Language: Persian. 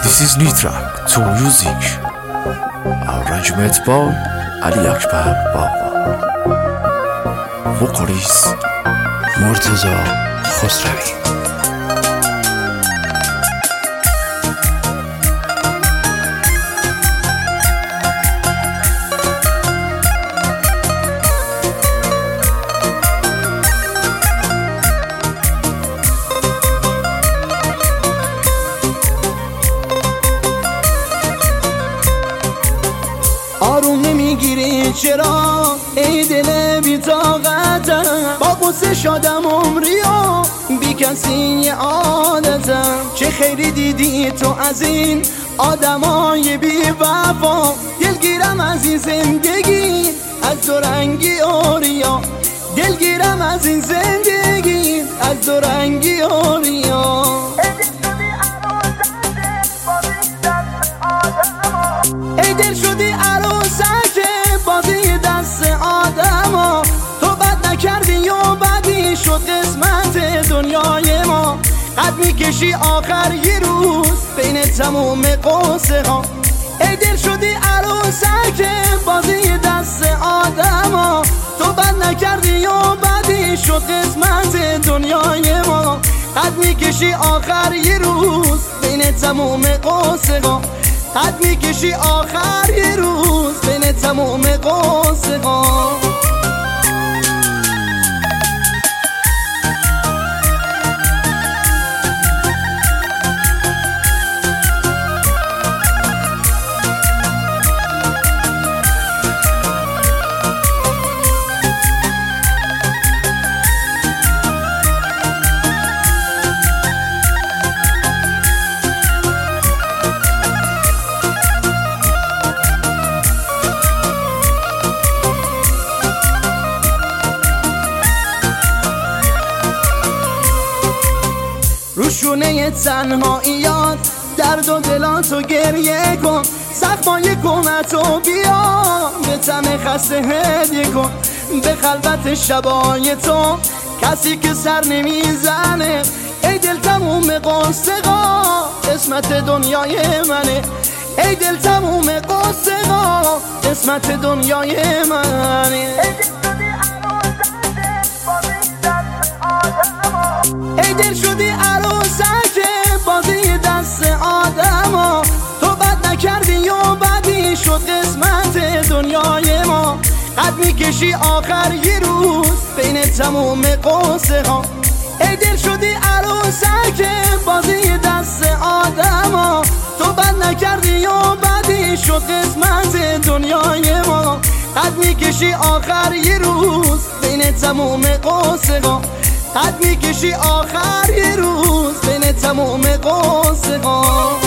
This is new track to music arrangement by Ali Akbar Baba. Vocalist Murtaza Khosravi. آروم نمیگیری چرا ای دل بی طاقتم، با قصه شدم عمری و بی کسی عادتم. چه خیری دیدی تو از این آدمای بی وفا، دلگیرم از این زندگی از دو رنگی آریا، دلگیرم از این زندگی از دو رنگی آریا. ای دل شدی عروسک بازی دست آدما، تو بد نکردی و بدی شد قسمت دنیای ما. قد میکشی آخر یه روز بین تموم قصه ها. ای دل شدی عروسک بازی دست آدما، تو بد نکردی و بدی شد قسمت دنیای ما. قد میکشی آخر یه روز بین تموم قصه ها. قد میکشی آخر یه روز بین تمام قصه ها. روشونه تنهاییات درد و دلاتو گریه کن، زخمای کمتو بیا به تن خسته هدیه کن. به خلوت شبای تو کسی که سر نمیزنه، ای دل تموم قصه ها قسمت دنیای منه. ای دل تموم قصه ها قسمت دنیای منه. ای دل شدی عروسک بازی دست آدما، تو بد نکردی و بدی شد قسمت دنیای ما. قد میکشی آخر یه روز بین تموم قصه ها. ای دل شدی عروسک بازی دست آدما، تو بد نکردی و بدی شد قسمت دنیای ما. قد میکشی آخر یه روز بین تموم قصه ها. قد میکشی آخر یه روز بین تمام قصه ها.